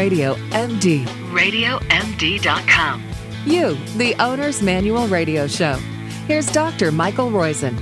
Radio MD. RadioMD.com. You, the Owner's Manual Radio Show. Here's Dr. Michael Roizen.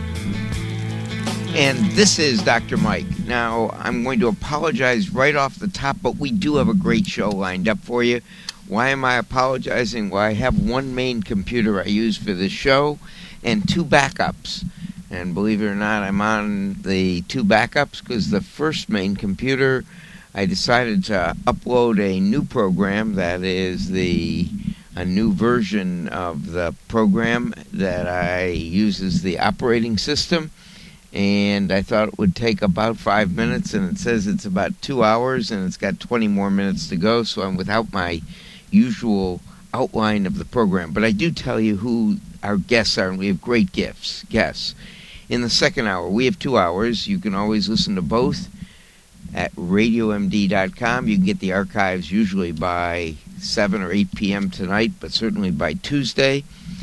And this is Dr. Mike. Now, I'm going to apologize right off the top, but we do have a great show lined up for you. Why am I apologizing? Well, I have one main computer I use for this show and two backups. And believe it or not, I'm on the two backups because the first main computer, I decided to upload a new program that is a new version of the program that I use as the operating system. And I thought it would take about 5 minutes, and it says it's about 2 hours, and it's got 20 more minutes to go, so I'm without my usual outline of the program. But I do tell you who our guests are, and we have great guests. In the second hour, we have 2 hours. You can always listen to both at RadioMD.com. You can get the archives usually by 7 or 8 p.m. tonight, but certainly by Tuesday.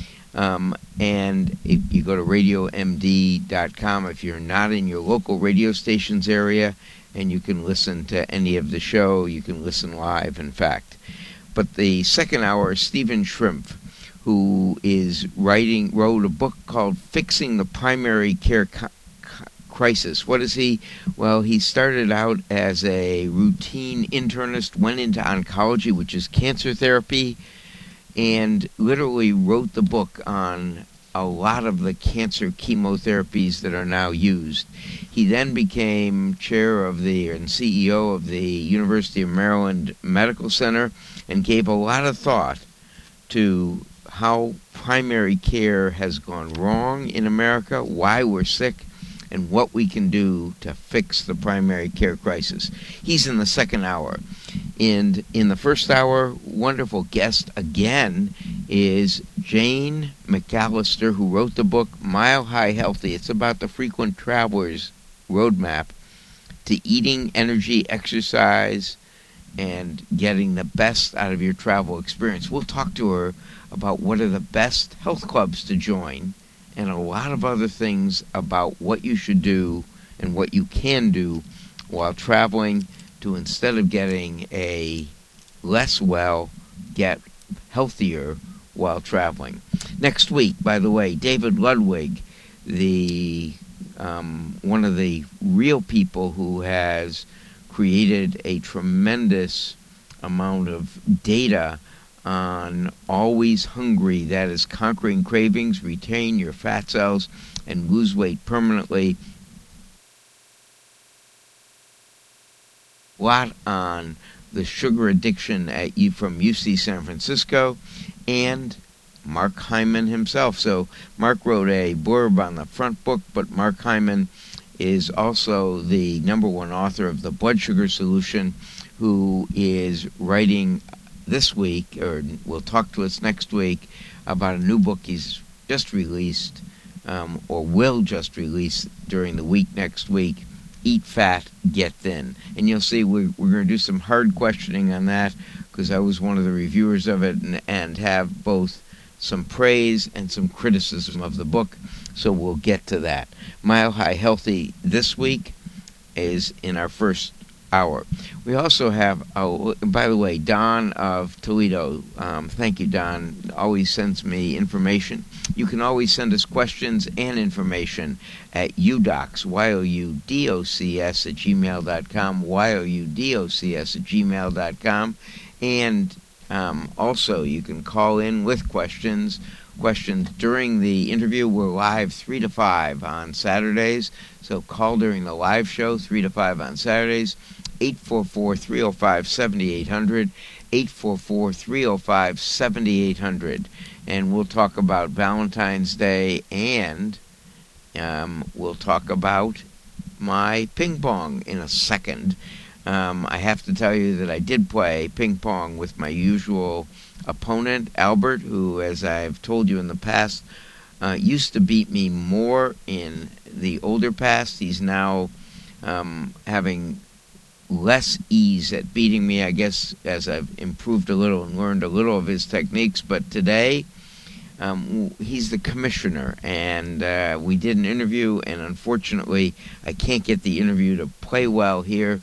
And if you go to RadioMD.com if you're not in your local radio station's area, and you can listen to any of the show. You can listen live, in fact. But the second hour, Stephen Schrimpf, who wrote a book called Fixing the Primary Care Crisis. What is he? Well, he started out as a routine internist, went into oncology, which is cancer therapy, and literally wrote the book on a lot of the cancer chemotherapies that are now used. He then became chair of and CEO of the University of Maryland Medical Center and gave a lot of thought to how primary care has gone wrong in America, why we're sick, and what we can do to fix the primary care crisis. He's in the second hour. And in the first hour, wonderful guest again is Jane McAllister, who wrote the book Mile High Healthy. It's about the frequent traveler's roadmap to eating, energy, exercise, and getting the best out of your travel experience. We'll talk to her about what are the best health clubs to join and a lot of other things about what you should do and what you can do while traveling to, instead of getting less well, get healthier while traveling. Next week, by the way, David Ludwig, one of the real people who has created a tremendous amount of data on Always Hungry, that is conquering cravings, retain your fat cells, and lose weight permanently. A lot on the sugar addiction from UC San Francisco, and Mark Hyman himself. So Mark wrote a blurb on the front book, but Mark Hyman is also the #1 author of The Blood Sugar Solution, who is writing this week, or will talk to us next week, about a new book he's just released, or will just release during the week next week, Eat Fat, Get Thin. And you'll see we're going to do some hard questioning on that, because I was one of the reviewers of it, and have both some praise and some criticism of the book, so we'll get to that. Mile High Healthy this week is in our first hour. We also have, by the way, Don of Toledo. Thank you, Don. Always sends me information. You can always send us questions and information at udocs, YOUDOCS at gmail.com, YOUDOCS at gmail.com. And also, you can call in with questions during the interview. We're live 3 to 5 on Saturdays, so call during the live show 3 to 5 on Saturdays. 844-305-7800, 844-305-7800. And we'll talk about Valentine's Day, and we'll talk about my ping pong in a second. I have to tell you that I did play ping pong with my usual opponent, Albert, who, as I've told you in the past, used to beat me more in the older past. He's now having less ease at beating me, I guess, as I've improved a little and learned a little of his techniques. But today, he's the commissioner, and we did an interview, and unfortunately, I can't get the interview to play well here.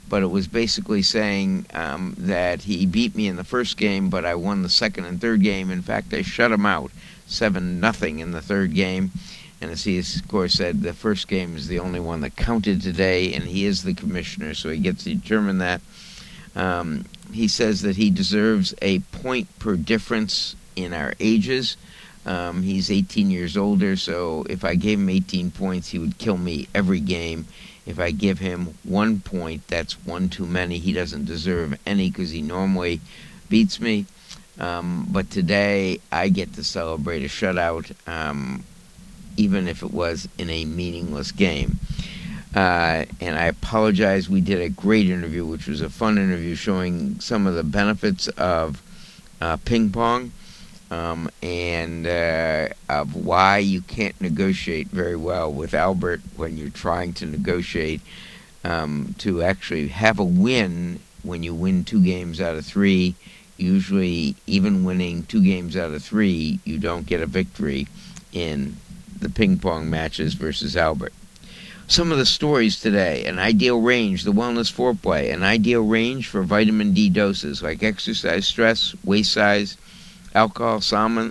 but it was basically saying that he beat me in the first game, but I won the second and third game. In fact, I shut him out 7-0 in the third game. And as he, of course, said, the first game is the only one that counted today, and he is the commissioner, so he gets to determine that. He says that he deserves a point per difference in our ages. He's 18 years older, so if I gave him 18 points, he would kill me every game. If I give him 1 point, that's one too many. He doesn't deserve any because he normally beats me. But today, I get to celebrate a shutout, even if it was in a meaningless game. And I apologize. We did a great interview, which was a fun interview showing some of the benefits of ping pong. And of why you can't negotiate very well with Albert when you're trying to negotiate to actually have a win when you win 2 games out of 3. Usually, even winning 2 games out of 3, you don't get a victory in the ping pong matches versus Albert. Some of the stories today: an ideal range, the wellness foreplay, an ideal range for vitamin D doses like exercise stress, waist size, alcohol, salmon,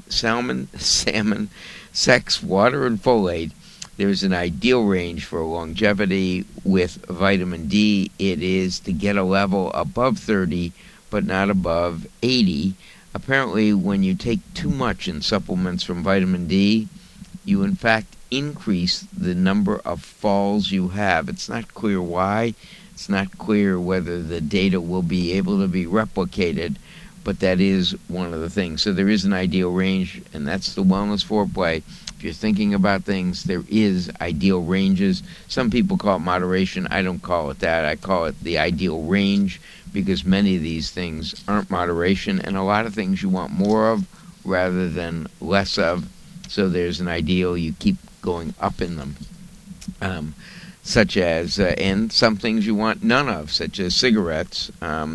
sex, water, and folate. There's an ideal range for longevity with vitamin D. It is to get a level above 30, but not above 80. Apparently, when you take too much in supplements from vitamin D, you in fact increase the number of falls you have. It's not clear why. It's not clear whether the data will be able to be replicated, but that is one of the things. So there is an ideal range, and that's the wellness foreplay. If you're thinking about things, there is ideal ranges. Some people call it moderation. I don't call it that. I call it the ideal range because many of these things aren't moderation, and a lot of things you want more of rather than less of. So there's an ideal. You keep going up in them. Such as, and some things you want none of, such as cigarettes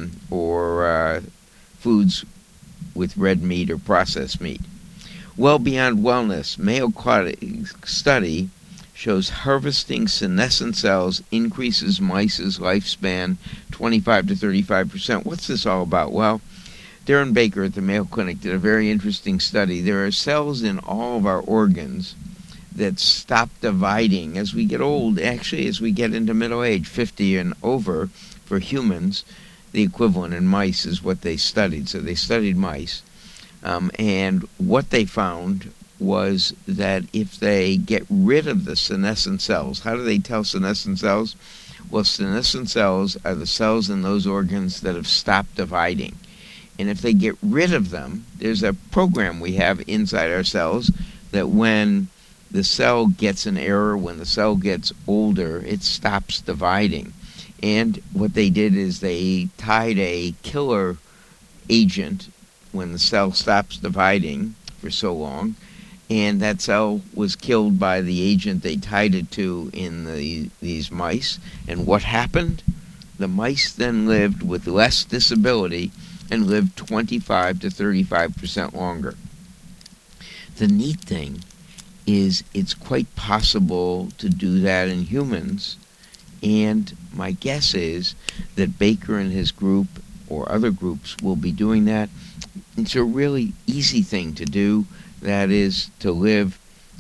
or foods with red meat or processed meat. Well beyond wellness, Mayo Clinic study shows harvesting senescent cells increases mice's lifespan 25 to 35%. What's this all about? Well, Darren Baker at the Mayo Clinic did a very interesting study. There are cells in all of our organs that stop dividing as we get old, actually as we get into middle age, 50 and over for humans. The equivalent in mice is what they studied. So they studied mice. And what they found was that if they get rid of the senescent cells, how do they tell senescent cells? Well, senescent cells are the cells in those organs that have stopped dividing. And if they get rid of them, there's a program we have inside our cells that when the cell gets an error, when the cell gets older, it stops dividing. And what they did is they tied a killer agent when the cell stops dividing for so long, and that cell was killed by the agent they tied it to in these mice. And what happened? The mice then lived with less disability and lived 25 to 35% longer. The neat thing is it's quite possible to do that in humans, and my guess is that Baker and his group or other groups will be doing that. It's a really easy thing to do, that is to live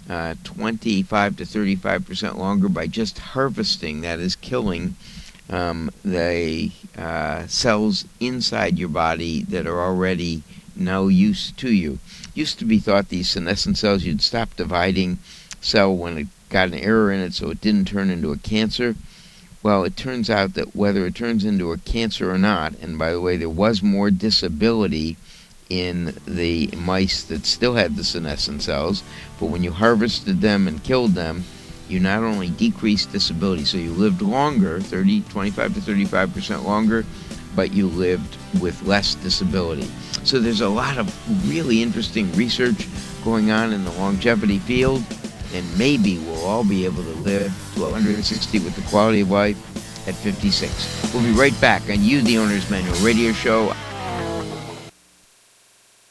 25 to 35% longer by just harvesting, that is killing the cells inside your body that are already no use to you. Used to be thought these senescent cells, you'd stop dividing cell when it got an error in it so it didn't turn into a cancer. Well, it turns out that whether it turns into a cancer or not, and by the way, there was more disability in the mice that still had the senescent cells, but when you harvested them and killed them, you not only decreased disability, so you lived longer, 25 to 35% longer, but you lived with less disability. So there's a lot of really interesting research going on in the longevity field, and maybe we'll all be able to live to 160 with the quality of life at 56. We'll be right back on You, the Owner's Manual radio show.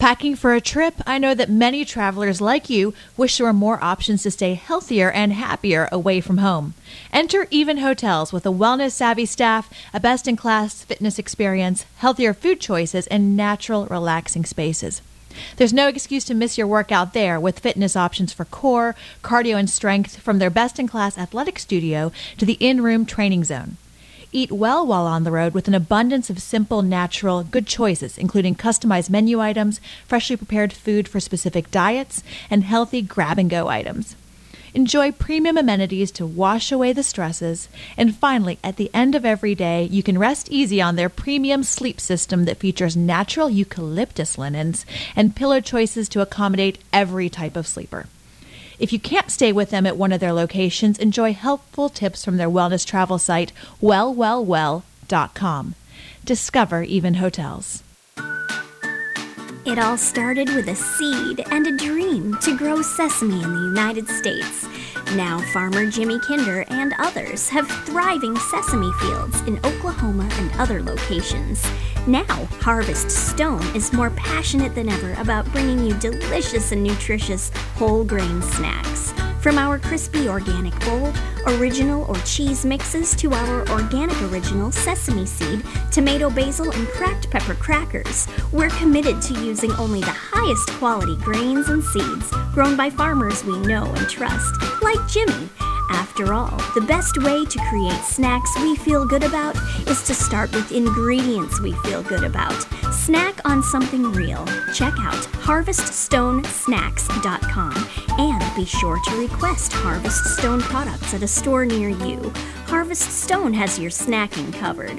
Packing for a trip? I know that many travelers like you wish there were more options to stay healthier and happier away from home. Enter Even Hotels with a wellness-savvy staff, a best-in-class fitness experience, healthier food choices, and natural, relaxing spaces. There's no excuse to miss your workout there with fitness options for core, cardio, and strength from their best-in-class athletic studio to the in-room training zone. Eat well while on the road with an abundance of simple, natural, good choices, including customized menu items, freshly prepared food for specific diets, and healthy grab-and-go items. Enjoy premium amenities to wash away the stresses. And finally, at the end of every day, you can rest easy on their premium sleep system that features natural eucalyptus linens and pillow choices to accommodate every type of sleeper. If you can't stay with them at one of their locations, enjoy helpful tips from their wellness travel site, wellwellwell.com. Discover Even Hotels. It all started with a seed and a dream to grow sesame in the United States. Now farmer Jimmy Kinder and others have thriving sesame fields in Oklahoma and other locations. Now Harvest Stone is more passionate than ever about bringing you delicious and nutritious whole grain snacks. From our crispy organic bowl, original or cheese mixes, to our organic original sesame seed, tomato, basil, and cracked pepper crackers, we're committed to using only the highest quality grains and seeds grown by farmers we know and trust, like Jimmy. After all, the best way to create snacks we feel good about is to start with ingredients we feel good about. Snack on something real. Check out HarvestStoneSnacks.com and be sure to request Harvest Stone products at a store near you. Harvest Stone has your snacking covered.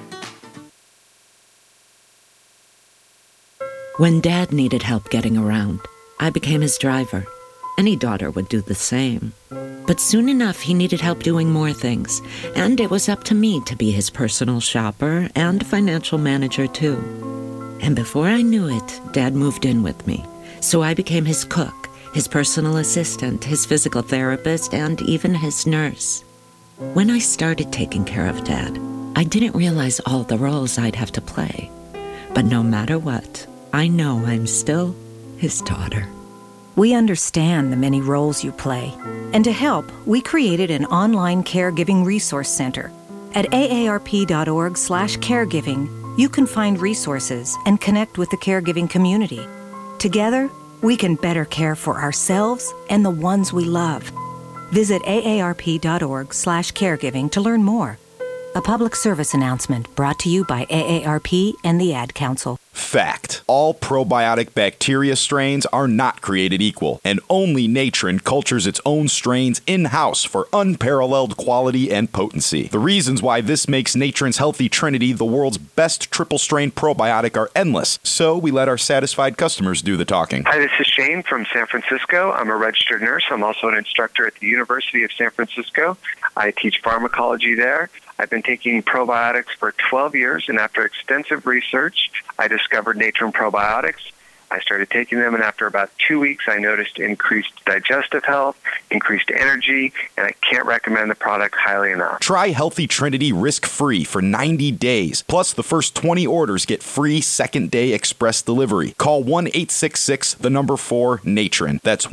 When Dad needed help getting around, I became his driver. Any daughter would do the same. But soon enough, he needed help doing more things, and it was up to me to be his personal shopper and financial manager, too. And before I knew it, Dad moved in with me, so I became his cook, his personal assistant, his physical therapist, and even his nurse. When I started taking care of Dad, I didn't realize all the roles I'd have to play. But no matter what, I know I'm still his daughter. We understand the many roles you play, and to help, we created an online caregiving resource center. At aarp.org/caregiving, you can find resources and connect with the caregiving community. Together, we can better care for ourselves and the ones we love. Visit aarp.org/caregiving to learn more. A public service announcement brought to you by AARP and the Ad Council. Fact. All probiotic bacteria strains are not created equal, and only Natron cultures its own strains in-house for unparalleled quality and potency. The reasons why this makes Natron's Healthy Trinity the world's best triple-strain probiotic are endless, so we let our satisfied customers do the talking. Hi, this is Shane from San Francisco. I'm a registered nurse. I'm also an instructor at the University of San Francisco. I teach pharmacology there. I've been taking probiotics for 12 years, and after extensive research, I discovered Natron Probiotics. I started taking them, and after about 2 weeks, I noticed increased digestive health, increased energy, and I can't recommend the product highly enough. Try Healthy Trinity risk-free for 90 days. Plus, the first 20 orders get free second-day express delivery. Call 1-866-4-NATRON. That's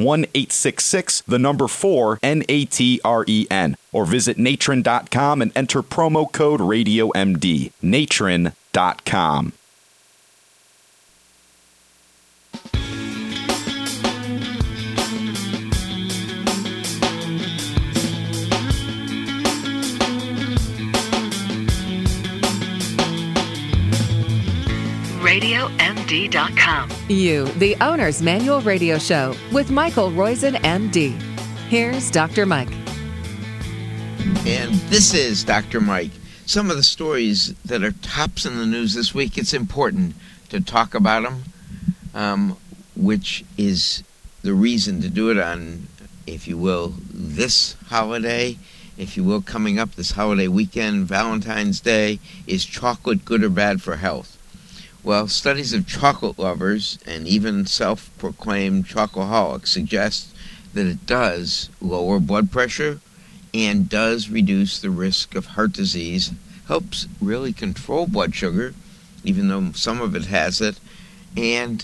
1-866-4-NATREN. Or visit natron.com and enter promo code RadioMD. Natron.com. RadioMD.com. You, the Owner's Manual Radio Show with Michael Roizen, MD. Here's Dr. Mike. And this is Dr. Mike. Some of the stories that are tops in the news this week, it's important to talk about them, which is the reason to do it on, if you will, this holiday, if you will, coming up this holiday weekend, Valentine's Day. Is chocolate good or bad for health? Well, studies of chocolate lovers and even self-proclaimed chocoholics suggest that it does lower blood pressure and does reduce the risk of heart disease, helps really control blood sugar, even though some of it has it, and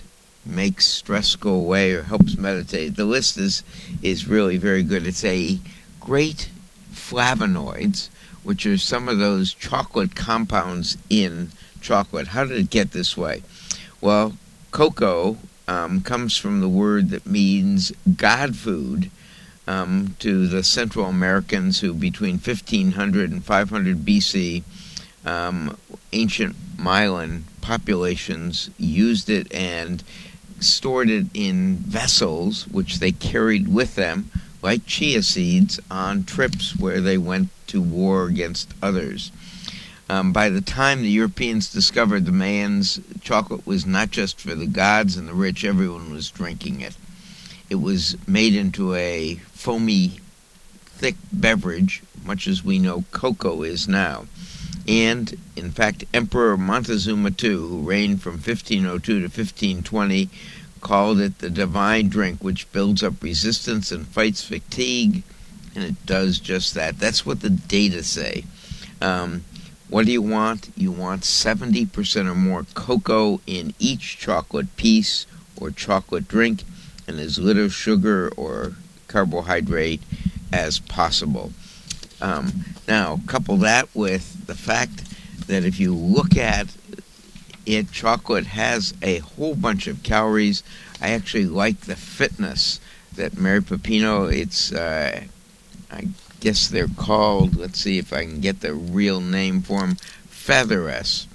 makes stress go away or helps meditate. The list is really very good. It's a great flavonoids, which are some of those chocolate compounds in chocolate. How did it get this way? Well, cocoa comes from the word that means God food to the Central Americans who between 1500 and 500 BC, ancient Milan populations used it and stored it in vessels which they carried with them like chia seeds on trips where they went to war against others. By the time the Europeans discovered the Mayans, chocolate was not just for the gods and the rich, everyone was drinking it. It was made into a foamy, thick beverage, much as we know cocoa is now. And, in fact, Emperor Montezuma II, who reigned from 1502 to 1520, called it the divine drink, which builds up resistance and fights fatigue, and it does just that. That's what the data say. What do you want? You want 70% or more cocoa in each chocolate piece or chocolate drink, and as little sugar or carbohydrate as possible. Now, couple that with the fact that if you look at it, chocolate has a whole bunch of calories. I actually like the fitness that Mary Pepino, it's, I guess they're called, let's see if I can get the real name for them, Featheress,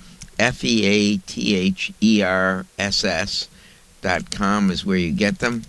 FEATHERSS.com is where you get them.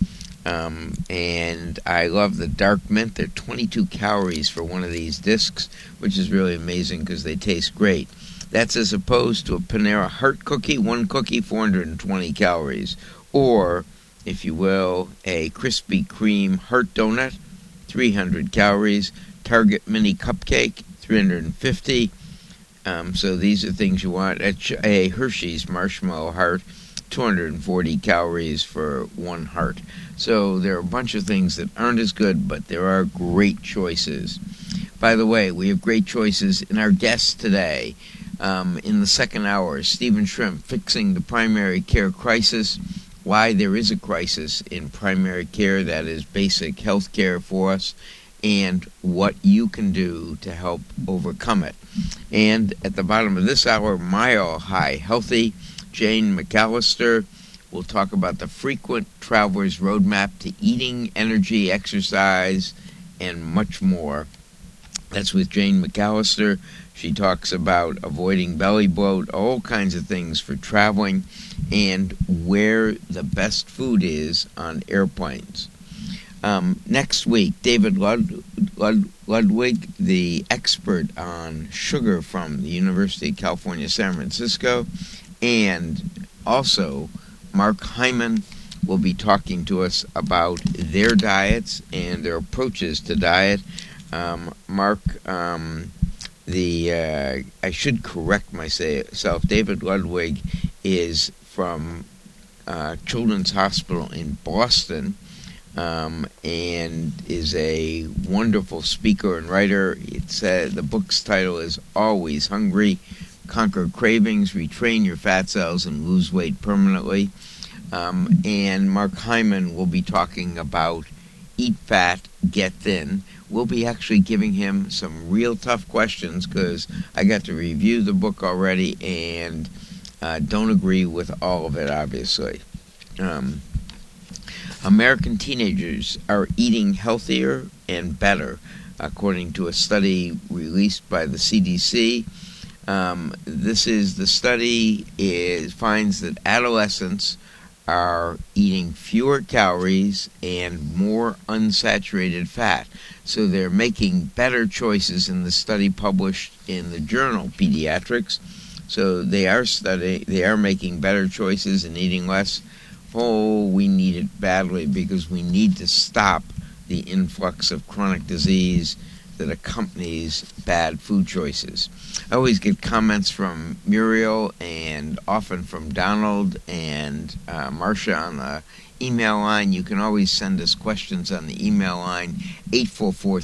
And I love the dark mint. They're 22 calories for one of these discs, which is really amazing because they taste great. That's as opposed to a Panera Heart cookie, one cookie, 420 calories. Or, if you will, a Krispy Kreme Heart donut, 300 calories. Target Mini Cupcake, 350. So these are things you want. A Hershey's Marshmallow Heart, 240 calories for one heart. So there are a bunch of things that aren't as good, but there are great choices. By the way, we have great choices in our guests today. In the second hour, Stephen Shrimp, Fixing the Primary Care Crisis, why there is a crisis in primary care, that is basic health care for us, and what you can do to help overcome it. And at the bottom of this hour, Mile High Healthy, Jane McAllister will talk about the Frequent Traveler's Roadmap to Eating, Energy, Exercise, and much more. That's with Jane McAllister. She talks about avoiding belly bloat, all kinds of things for traveling, and where the best food is on airplanes. Next week, David Ludwig, the expert on sugar from the University of California, San Francisco, and also Mark Hyman will be talking to us about their diets and their approaches to diet. Mark, I should correct myself, David Ludwig is from Children's Hospital in Boston, and is a wonderful speaker and writer. The book's title is Always Hungry: Conquer Cravings, Retrain Your Fat Cells, and Lose Weight Permanently. And Mark Hyman will be talking about Eat Fat, Get Thin. We'll be actually giving him some real tough questions because I got to review the book already and don't agree with all of it, obviously. American teenagers are eating healthier and better, according to a study released by the CDC. The study finds that adolescents are eating fewer calories and more unsaturated fat. So they're making better choices in the study published in the journal Pediatrics. So they are making better choices and eating less. Oh, we need it badly because we need to stop the influx of chronic disease that accompanies bad food choices. I always get comments from Muriel and often from Donald and Marcia on the email line. You can always send us questions on the email line,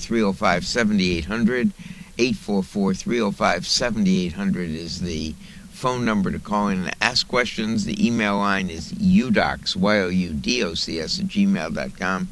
844-305-7800. 844-305-7800 is the phone number to call in and ask questions. The email line is udocs, YOUDOCS @gmail.com,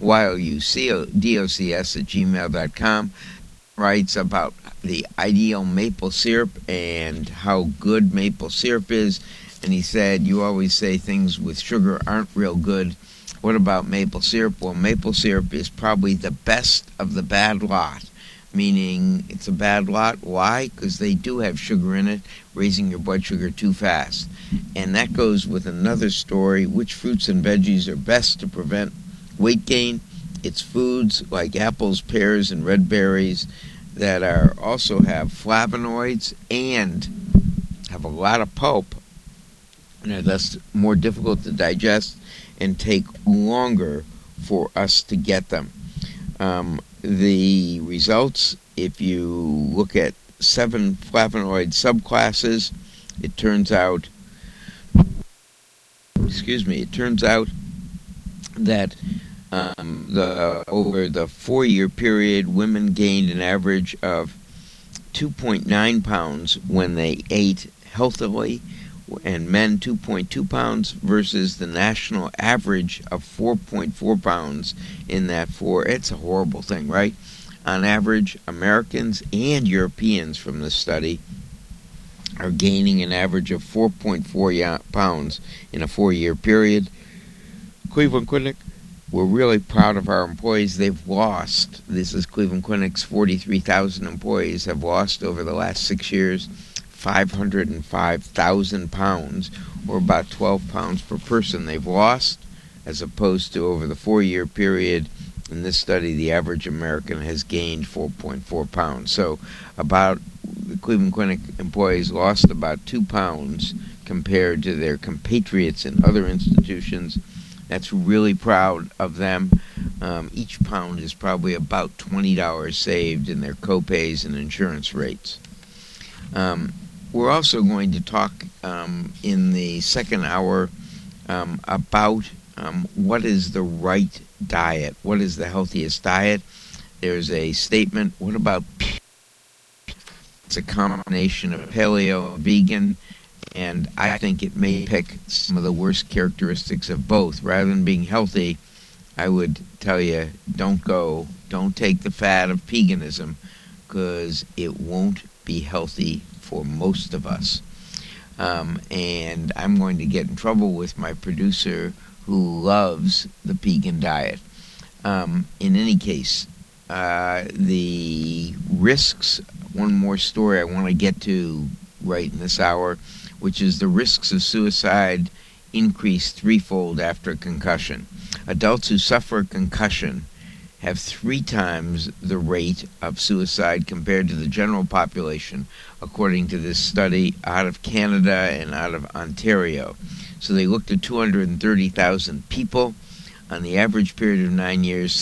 YOUDOCS @gmail.com. Writes about the ideal maple syrup and how good maple syrup is. And he said, you always say things with sugar aren't real good. What about maple syrup? Well, maple syrup is probably the best of the bad lot, meaning it's a bad lot. Why? Because they do have sugar in it, raising your blood sugar too fast. And that goes with another story, which fruits and veggies are best to prevent weight gain. It's foods like apples, pears, and red berries that are also have flavonoids and have a lot of pulp, and are thus more difficult to digest and take longer for us to get them. The results, if you look at 7 flavonoid subclasses, it turns out that over the 4-year period, women gained an average of 2.9 pounds when they ate healthily, and men 2.2 pounds versus the national average of 4.4 pounds in that 4. It's a horrible thing, right? On average, Americans and Europeans from this study are gaining an average of 4.4 pounds in a 4-year period. Cleveland Clinic, we're really proud of our employees. They've lost, this is Cleveland Clinic's 43,000 employees have lost over the last 6 years 505,000 pounds, or about 12 pounds per person they've lost, as opposed to over the 4-year period. In this study, the average American has gained 4.4 pounds. So about the Cleveland Clinic employees lost about 2 pounds compared to their compatriots in other institutions. That's really proud of them. Each pound is probably about $20 saved in their copays and insurance rates. We're also going to talk in the second hour about what is the right diet, what is the healthiest diet. There's a statement, what about it's a combination of paleo and vegan, and I think it may pick some of the worst characteristics of both. Rather than being healthy, I would tell you, don't take the fad of veganism, because it won't be healthy for most of us. And I'm going to get in trouble with my producer who loves the vegan diet. In any case, the risks, one more story I want to get to right in this hour, which is the risks of suicide increase threefold after a concussion. Adults who suffer a concussion have 3 times the rate of suicide compared to the general population, according to this study out of Canada and out of Ontario. So they looked at 230,000 people. On the average period of 9 years,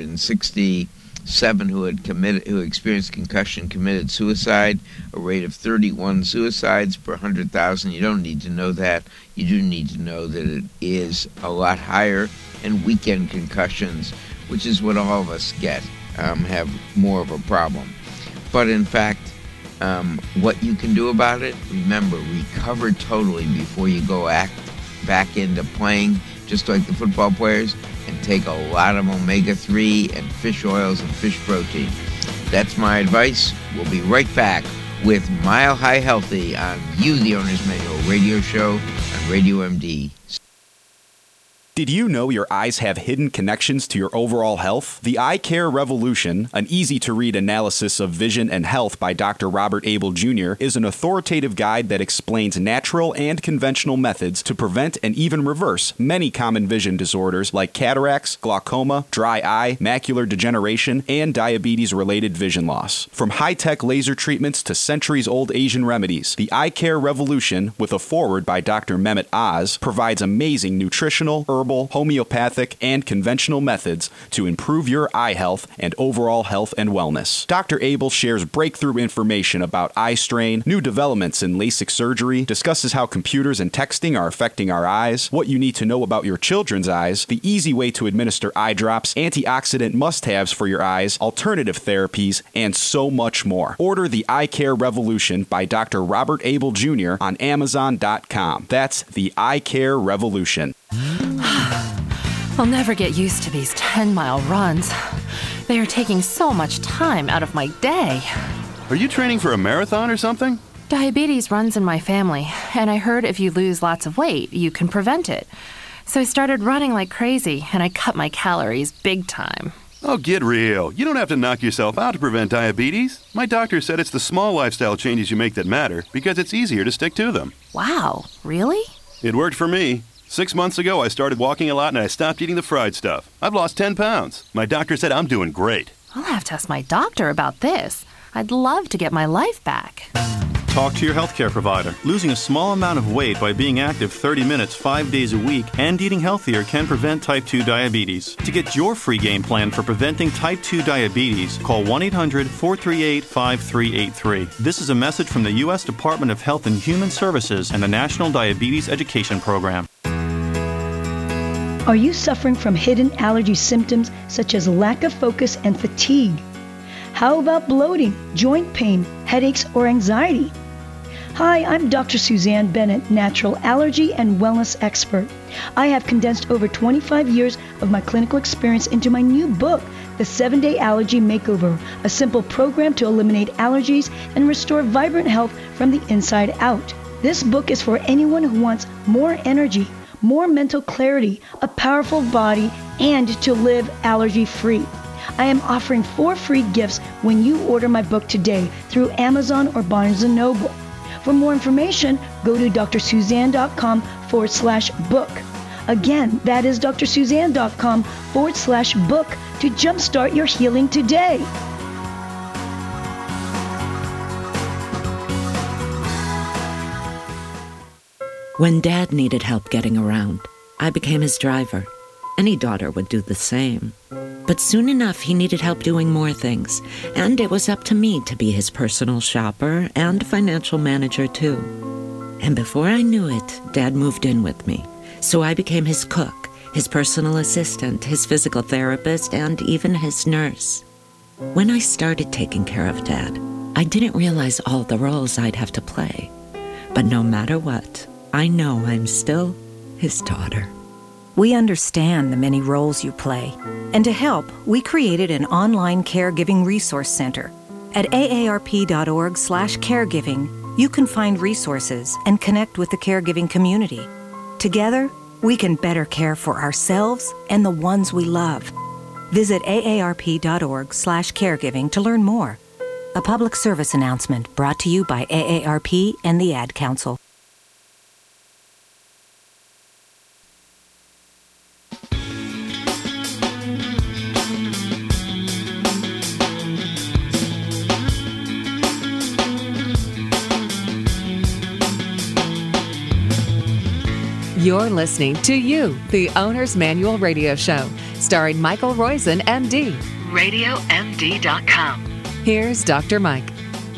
667 who experienced concussion committed suicide, a rate of 31 suicides per 100,000. You don't need to know that. You do need to know that it is a lot higher, and weekend concussions, which is what all of us get, have more of a problem. But in fact, what you can do about it, remember, recover totally before you go back into playing, just like the football players, and take a lot of omega-3 and fish oils and fish protein. That's my advice. We'll be right back with Mile High Healthy on You, the Owner's Manual radio show on Radio MD. Did you know your eyes have hidden connections to your overall health? The Eye Care Revolution, an easy-to-read analysis of vision and health by Dr. Robert Abel Jr., is an authoritative guide that explains natural and conventional methods to prevent and even reverse many common vision disorders like cataracts, glaucoma, dry eye, macular degeneration, and diabetes-related vision loss. From high-tech laser treatments to centuries-old Asian remedies, the Eye Care Revolution, with a foreword by Dr. Mehmet Oz, provides amazing nutritional, herbal, herbal, homeopathic, and conventional methods to improve your eye health and overall health and wellness. Dr. Abel shares breakthrough information about eye strain, new developments in LASIK surgery, discusses how computers and texting are affecting our eyes, what you need to know about your children's eyes, the easy way to administer eye drops, antioxidant must-haves for your eyes, alternative therapies, and so much more. Order the Eye Care Revolution by Dr. Robert Abel Jr. on Amazon.com. That's the Eye Care Revolution. I'll never get used to these 10-mile runs. They are taking so much time out of my day. Are you training for a marathon or something? Diabetes runs in my family, and I heard if you lose lots of weight, you can prevent it. So I started running like crazy, and I cut my calories big time. Oh, get real. You don't have to knock yourself out to prevent diabetes. My doctor said it's the small lifestyle changes you make that matter because it's easier to stick to them. Wow, really? It worked for me. 6 months ago, I started walking a lot and I stopped eating the fried stuff. I've lost 10 pounds. My doctor said I'm doing great. I'll have to ask my doctor about this. I'd love to get my life back. Talk to your healthcare provider. Losing a small amount of weight by being active 30 minutes 5 days a week and eating healthier can prevent type 2 diabetes. To get your free game plan for preventing type 2 diabetes, call 1-800-438-5383. This is a message from the U.S. Department of Health and Human Services and the National Diabetes Education Program. Are you suffering from hidden allergy symptoms such as lack of focus and fatigue? How about bloating, joint pain, headaches, or anxiety? Hi, I'm Dr. Suzanne Bennett, natural allergy and wellness expert. I have condensed over 25 years of my clinical experience into my new book, The 7-Day Allergy Makeover, a simple program to eliminate allergies and restore vibrant health from the inside out. This book is for anyone who wants more energy, more mental clarity, a powerful body, and to live allergy-free. I am offering 4 free gifts when you order my book today through Amazon or Barnes & Noble. For more information, go to drsuzanne.com/book. Again, that is drsuzanne.com/book to jumpstart your healing today. When Dad needed help getting around, I became his driver. Any daughter would do the same. But soon enough, he needed help doing more things, and it was up to me to be his personal shopper and financial manager, too. And before I knew it, Dad moved in with me, so I became his cook, his personal assistant, his physical therapist, and even his nurse. When I started taking care of Dad, I didn't realize all the roles I'd have to play. But no matter what, I know I'm still his daughter. We understand the many roles you play. And to help, we created an online caregiving resource center. At aarp.org/caregiving, you can find resources and connect with the caregiving community. Together, we can better care for ourselves and the ones we love. Visit aarp.org/caregiving to learn more. A public service announcement brought to you by AARP and the Ad Council. You're listening to You, the Owner's Manual Radio Show, starring Michael Roizen, MD. RadioMD.com. Here's Dr. Mike.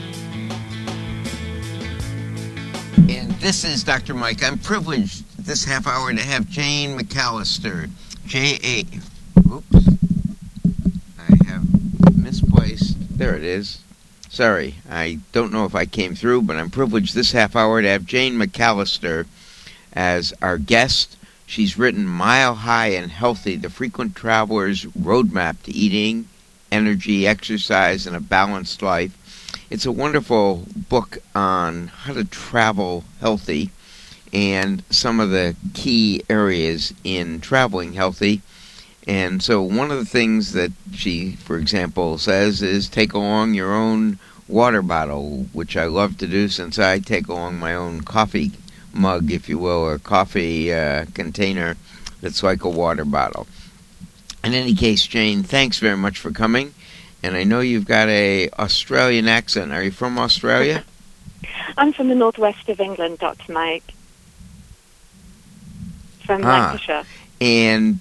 And this is Dr. Mike. I'm privileged this half hour to have Jane McAllister. Oops. I have misplaced. There it is. Sorry, I don't know if I came through, but I'm privileged this half hour to have Jane McAllister as our guest. She's written Mile High and Healthy, the Frequent Traveler's Roadmap to Eating, Energy, Exercise, and a Balanced Life. It's a wonderful book on how to travel healthy and some of the key areas in traveling healthy. And so one of the things that she, for example, says is take along your own water bottle, which I love to do since I take along my own coffee mug, if you will, or coffee container that's like a water bottle. In any case, Jane, thanks very much for coming. And I know you've got a Australian accent. Are you from Australia? I'm from the northwest of England, Dr. Mike. From Lancashire. And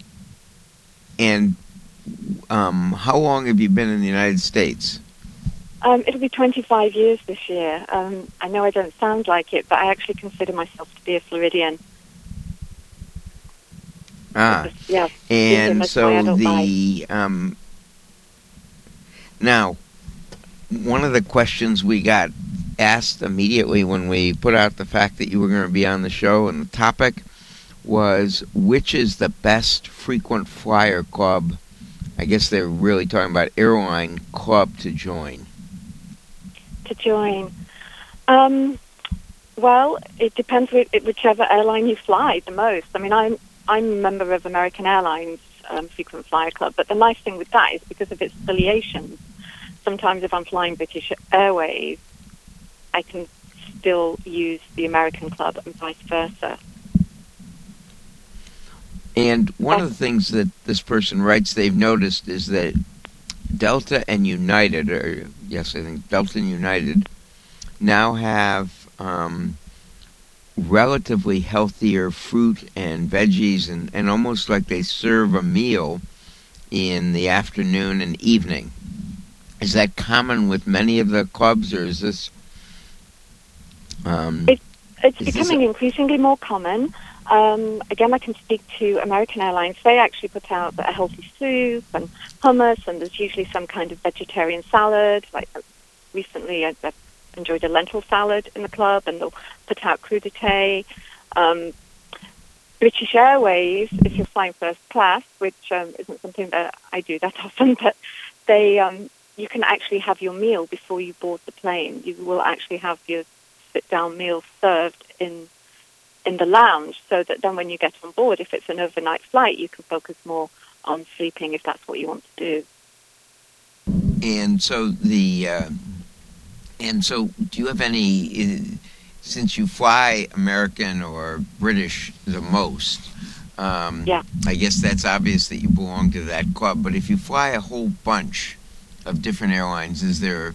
how long have you been in the United States? It'll be 25 years this year. I know I don't sound like it, but I actually consider myself to be a Floridian. Yeah. And so now, one of the questions we got asked immediately when we put out the fact that you were going to be on the show, and the topic was, which is the best frequent flyer club? I guess they're really talking about airline club to join. Well, it depends whichever airline you fly the most. I mean, I'm a member of American Airlines Frequent Flyer Club, but the nice thing with that is because of its affiliations. Sometimes if I'm flying British Airways, I can still use the American Club and vice versa. And one of the things that this person writes they've noticed is that Delta and United, I think Delta and United, now have relatively healthier fruit and veggies, and almost like they serve a meal in the afternoon and evening. Is that common with many of the clubs, or is this... It's becoming increasingly more common. Again, I can speak to American Airlines. They actually put out a healthy soup and hummus, and there's usually some kind of vegetarian salad. Like recently, I enjoyed a lentil salad in the club, and they'll put out crudité. British Airways, if you're flying first class, which isn't something that I do that often, but they you can actually have your meal before you board the plane. You will actually have your sit-down meal served in the lounge, so that then when you get on board, if it's an overnight flight, you can focus more on sleeping if that's what you want to do. And so do you have any, since you fly American or British the most, I guess that's obvious that you belong to that club, but if you fly a whole bunch of different airlines, is there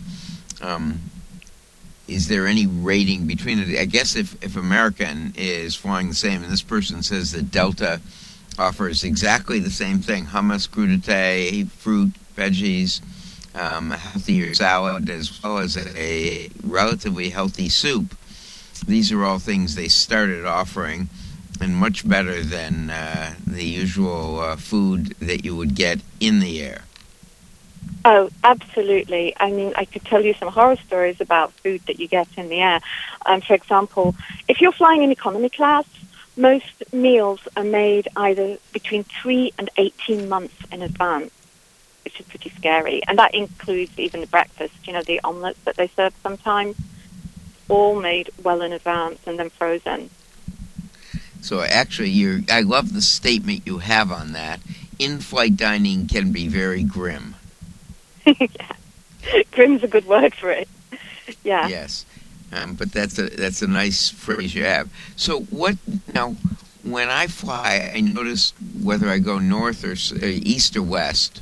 any rating between it? I guess if American is flying the same, and this person says that Delta offers exactly the same thing, hummus, crudité, fruit, veggies, a healthier salad, as well as a relatively healthy soup. These are all things they started offering, and much better than the usual food that you would get in the air. Oh, absolutely. I mean, I could tell you some horror stories about food that you get in the air. For example, if you're flying in economy class, most meals are made either between 3 and 18 months in advance, which is pretty scary. And that includes even the breakfast, the omelets that they serve sometimes, all made well in advance and then frozen. So actually, I love the statement you have on that. In-flight dining can be very grim. Yeah. Grim's a good word for it. Yeah. Yes. But that's a nice phrase you have. So now, when I fly, I notice whether I go north or east or west,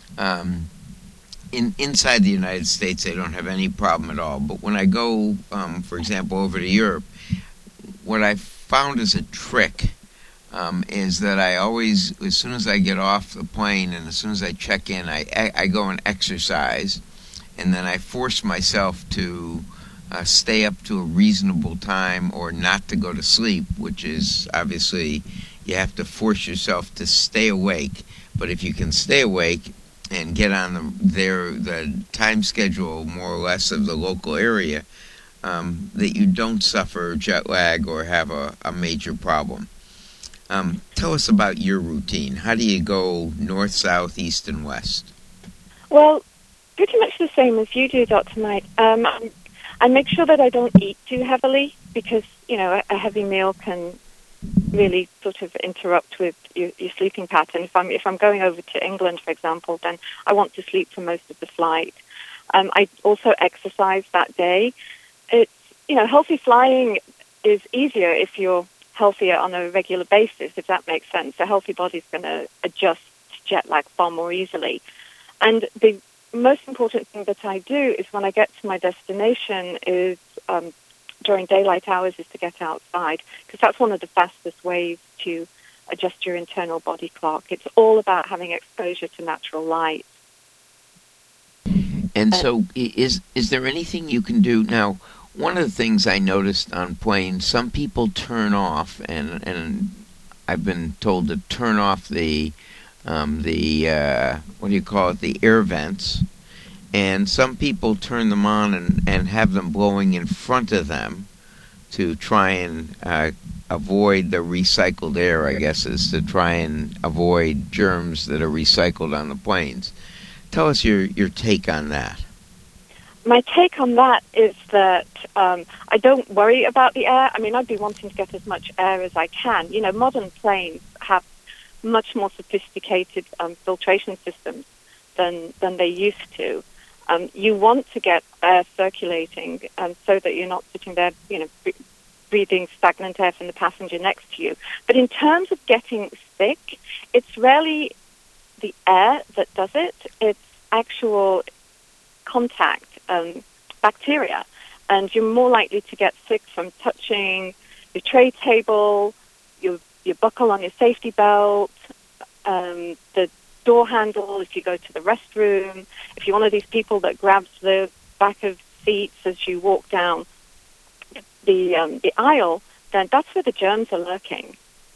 inside the United States, they don't have any problem at all. But when I go, for example, over to Europe, what I found as a trick is that I always, as soon as I get off the plane and as soon as I check in, I go and exercise, and then I force myself to stay up to a reasonable time or not to go to sleep, which is obviously you have to force yourself to stay awake. But if you can stay awake and get on the time schedule more or less of the local area, that you don't suffer jet lag or have a major problem. Tell us about your routine. How do you go north, south, east, and west? Well, pretty much the same as you do, Dr. Mike. I make sure that I don't eat too heavily because, a heavy meal can really sort of interrupt with your sleeping pattern. If I'm going over to England, for example, then I want to sleep for most of the flight. I also exercise that day. It's, healthy flying is easier if you're healthier on a regular basis, if that makes sense. A healthy body's going to adjust to jet lag far more easily. And the most important thing that I do is when I get to my destination is during daylight hours is to get outside, because that's one of the fastest ways to adjust your internal body clock. It's all about having exposure to natural light. And so is there anything you can do? Now, one of the things I noticed on planes, some people turn off, and I've been told to turn off the what do you call it, the air vents, and some people turn them on and have them blowing in front of them to try and avoid the recycled air, I guess, is to try and avoid germs that are recycled on the planes. Tell us your take on that. My take on that is that I don't worry about the air. I mean, I'd be wanting to get as much air as I can. You know, modern planes have much more sophisticated filtration systems than they used to. You want to get air circulating so that you're not sitting there, you know, breathing stagnant air from the passenger next to you. But in terms of getting sick, it's rarely the air that does it. It's actual contact, bacteria. And you're more likely to get sick from touching your tray table, your buckle on your safety belt, the door handle if you go to the restroom. If you're one of these people that grabs the back of seats as you walk down the aisle, then that's where the germs are lurking.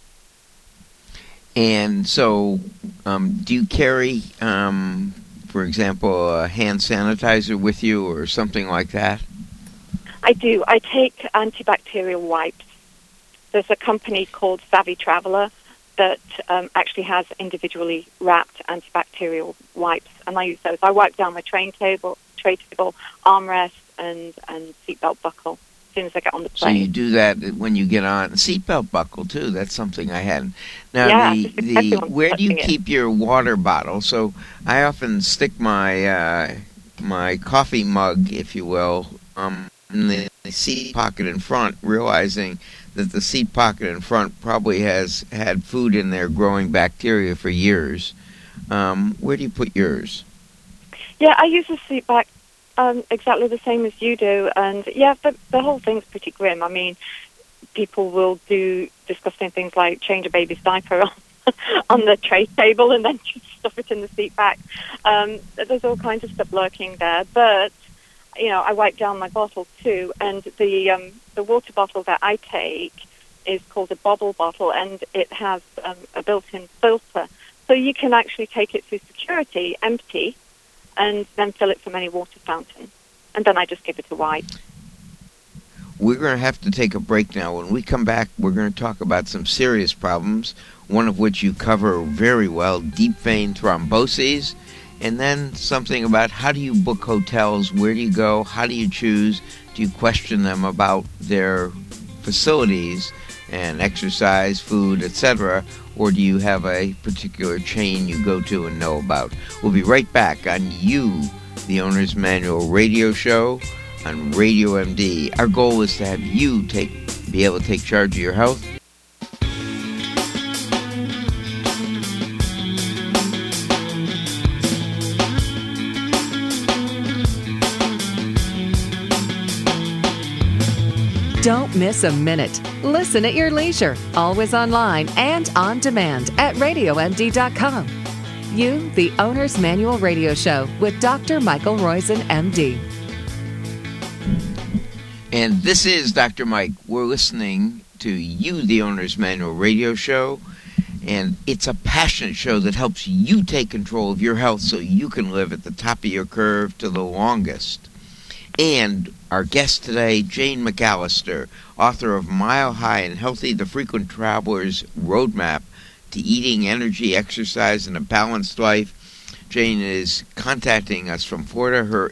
And so, do you carry, for example, a hand sanitizer with you or something like that? I do. I take antibacterial wipes. There's a company called Savvy Traveler that actually has individually wrapped antibacterial wipes, and I use those. I wipe down my tray table, armrest, and seatbelt buckle as soon as I get on the plane. So you do that when you get on. Seatbelt buckle, too. That's something I hadn't. Now, yeah, where do you keep your water bottle? So I often stick my my coffee mug, if you will, in the seat pocket in front, realizing that the seat pocket in front probably has had food in there growing bacteria for years. Where do you put yours? Yeah, I use a seat back exactly the same as you do, and yeah, the whole thing's pretty grim. I mean, people will do disgusting things like change a baby's diaper on the tray table and then just stuff it in the seat back. There's all kinds of stuff lurking there, but you know, I wipe down my bottle too, and the water bottle that I take is called a bobble bottle, and it has a built-in filter, so you can actually take it through security empty, and then fill it from any water fountain, and then I just give it a wipe. We're going to have to take a break now. When we come back, we're going to talk about some serious problems, one of which you cover very well, deep vein thromboses, and then something about how do you book hotels, where do you go, how do you choose, do you question them about their facilities and exercise, food, etc., or do you have a particular chain you go to and know about? We'll be right back on You, the Owner's Manual radio show on Radio MD. Our goal is to have you be able to take charge of your health. Don't miss a minute. Listen at your leisure, always online and on demand at RadioMD.com. You, the Owner's Manual Radio Show with Dr. Michael Roizen, MD. And this is Dr. Mike. We're listening to You, the Owner's Manual Radio Show, and it's a passionate show that helps you take control of your health so you can live at the top of your curve to the longest. And our guest today, Jane McAllister, author of Mile High and Healthy, The Frequent Traveler's Roadmap to Eating, Energy, Exercise, and a Balanced Life. Jane is contacting us from Florida. Her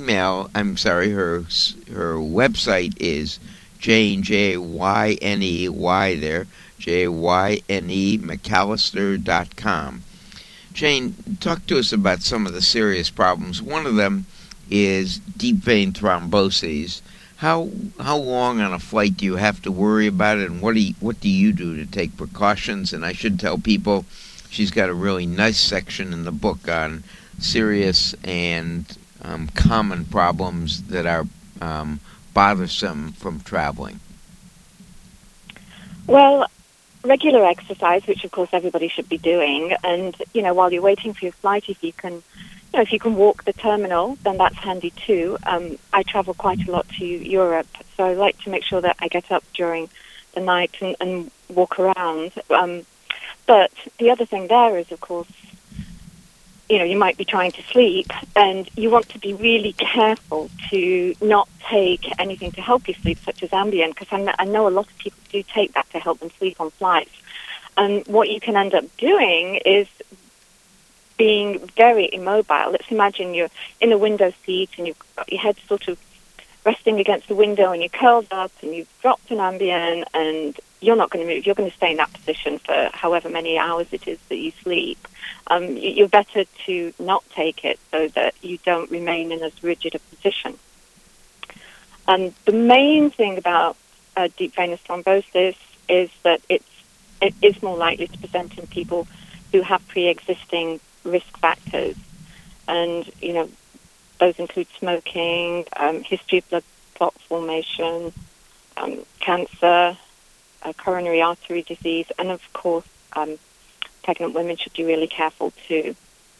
website is Jane, J-A-Y-N-E-Y there, J-A-Y-N-E, McAllister.com. Jane, talk to us about some of the serious problems. One of them is deep vein thromboses. How long on a flight do you have to worry about it, and what do you do to take precautions? And I should tell people she's got a really nice section in the book on serious and common problems that are bothersome from traveling. Well, regular exercise, which of course everybody should be doing, and while you're waiting for your flight, if you can walk the terminal, then that's handy too. I travel quite a lot to Europe, so I like to make sure that I get up during the night and walk around. But the other thing there is, of course, you might be trying to sleep, and you want to be really careful to not take anything to help you sleep, such as Ambien, because I know a lot of people do take that to help them sleep on flights. And what you can end up doing is being very immobile. Let's imagine you're in a window seat and you've got your head sort of resting against the window and you're curled up and you've dropped an Ambien and you're not going to move. You're going to stay in that position for however many hours it is that you sleep. You're better to not take it so that you don't remain in as rigid a position. And the main thing about deep venous thrombosis is that it is more likely to present in people who have pre-existing risk factors. And, those include smoking, history of blood clot formation, cancer, coronary artery disease, and of course, pregnant women should be really careful too.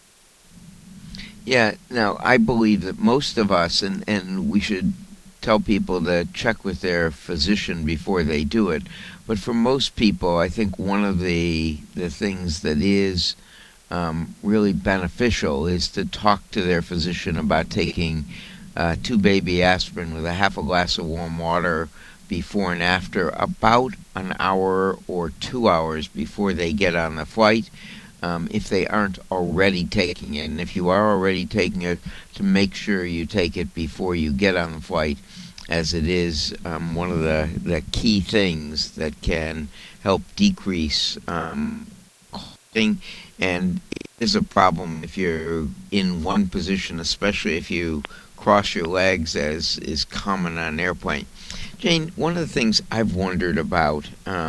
Yeah, now I believe that most of us, and we should tell people to check with their physician before they do it, but for most people, I think one of the things that is really beneficial is to talk to their physician about taking 2 baby aspirin with a half a glass of warm water before and after, about an hour or 2 hours before they get on the flight, if they aren't already taking it. And if you are already taking it, to make sure you take it before you get on the flight, as it is one of the key things that can help decrease coughing. And it is a problem if you're in one position, especially if you cross your legs, as is common on an airplane. Jane, one of the things I've wondered about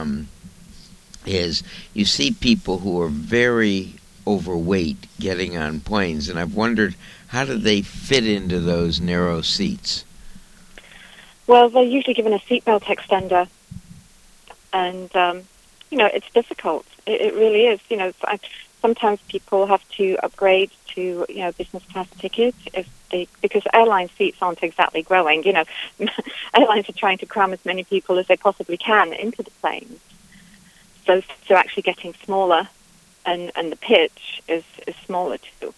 is you see people who are very overweight getting on planes, and I've wondered, how do they fit into those narrow seats? Well, they're usually given a seatbelt extender, and, it's difficult. It really is. Sometimes people have to upgrade to, business class tickets because airline seats aren't exactly growing. Airlines are trying to cram as many people as they possibly can into the planes. So actually getting smaller, and the pitch is smaller too.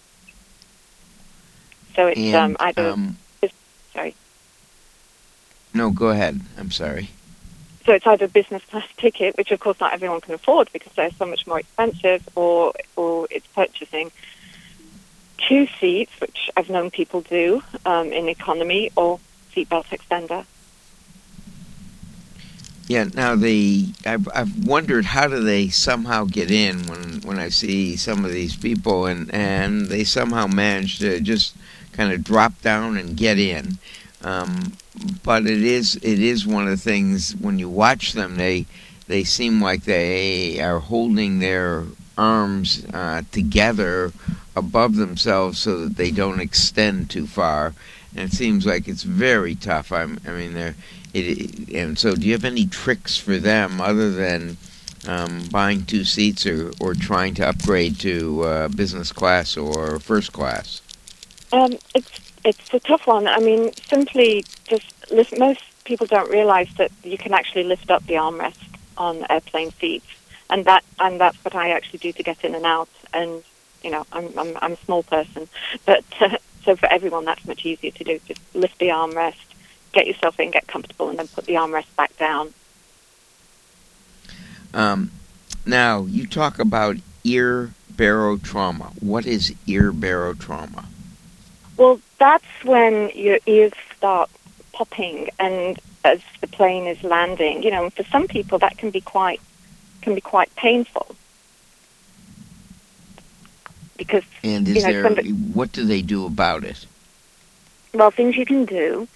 So it's either... sorry. No, go ahead. I'm sorry. So it's either business class ticket, which of course not everyone can afford because they're so much more expensive, or it's purchasing 2 seats, which I've known people do in economy, or seatbelt extender. Yeah. Now I've wondered, how do they somehow get in when I see some of these people and they somehow manage to just kind of drop down and get in. But it is one of the things, when you watch them, they seem like they are holding their arms together above themselves so that they don't extend too far, and it seems like it's very tough. And so do you have any tricks for them other than buying 2 seats or trying to upgrade to business class or first class? It's a tough one. I mean, simply just most people don't realize that you can actually lift up the armrest on airplane seats, and that's what I actually do to get in and out. And I'm a small person, but so for everyone that's much easier to do. Just lift the armrest, get yourself in, get comfortable, and then put the armrest back down. Now you talk about ear barotrauma. What is ear barotrauma? Well, that's when your ears start popping, and as the plane is landing, and for some people that can be quite painful. Because and what do they do about it? Well, things you can do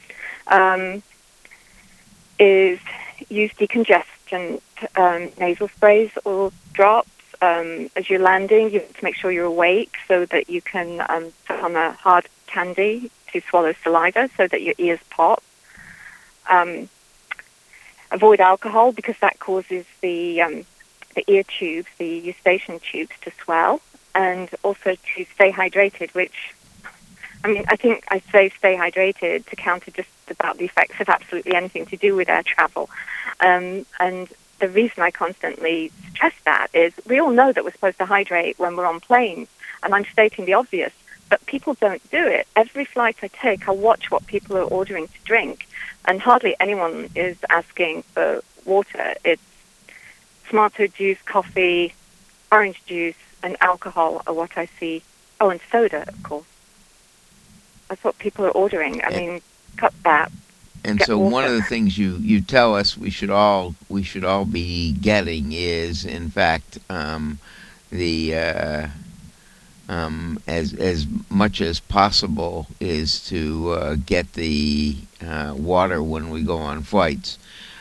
is use decongestant nasal sprays or drops. As you're landing, you have to make sure you're awake so that you can put on a hard candy to swallow saliva so that your ears pop. Avoid alcohol because that causes the the ear tubes, the eustachian tubes, to swell, and also to stay hydrated, which, I mean, I think I say stay hydrated to counter just about the effects of absolutely anything to do with air travel. And the reason I constantly stress that is we all know that we're supposed to hydrate when we're on planes, and I'm stating the obvious, but people don't do it. Every flight I take, I watch what people are ordering to drink, and hardly anyone is asking for water. It's tomato juice, coffee, orange juice, and alcohol are what I see. Oh, and soda, of course. That's what people are ordering. I mean, cut that. And so one of the things you tell us we should all be getting is, in fact, as much as possible is to get the water when we go on flights.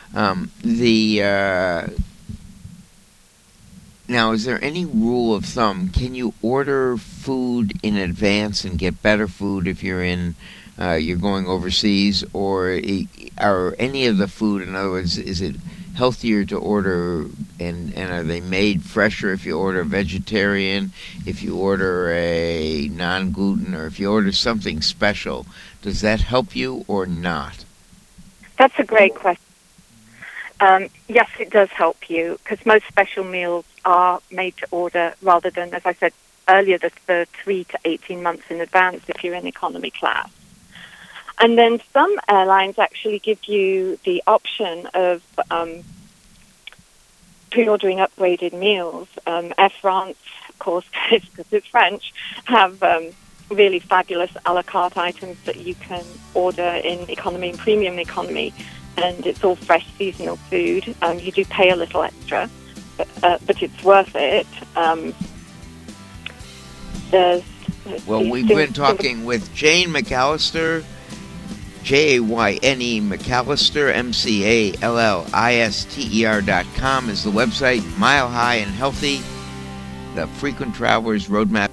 Now, is there any rule of thumb? Can you order food in advance and get better food if you're going overseas, or are any of the food, in other words, is it healthier to order, and are they made fresher if you order vegetarian, if you order a non-gluten, or if you order something special? Does that help you or not? That's a great question. Yes, it does help you, because most special meals are made to order rather than, as I said earlier, the 3 to 18 months in advance if you're in economy class. And then some airlines actually give you the option of pre-ordering upgraded meals. Air France, of course, because it's French, have really fabulous a la carte items that you can order in economy and premium economy, and it's all fresh seasonal food. You do pay a little extra, but it's worth it. We've been talking with Jane McAllister, Jayne McAllister, McAllister.com is the website. Mile High and Healthy, the Frequent Traveler's Roadmap